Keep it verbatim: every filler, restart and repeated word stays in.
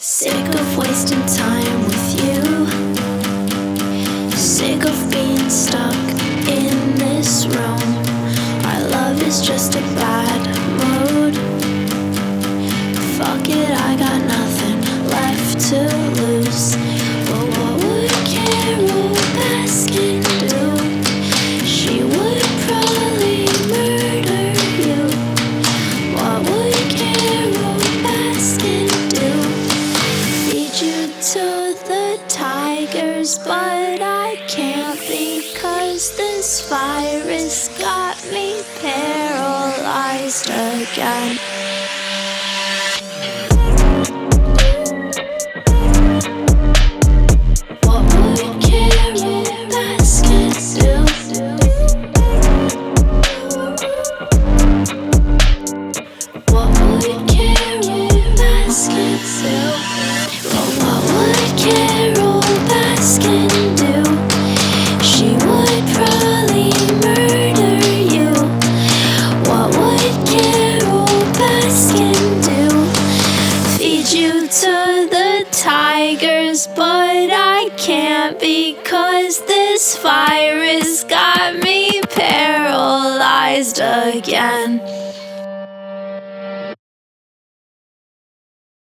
Sick of wasting time with you. Sick of being stuck in this room. Our love is just a bad mood. Fuck it, I got nothing left to lose. But what would Carol Baskin do? She would probably murder you. What would Carol Baskin do? Feed you to the tigers, but I can't because this virus got me paralyzed again. What would Carol Baskin do? What would Carol Baskin do? Well, what would Carol Baskin do? She would probably murder you. What would Carol Baskin do? Feed you to the tigers, but I can't because this virus got me paralyzed again.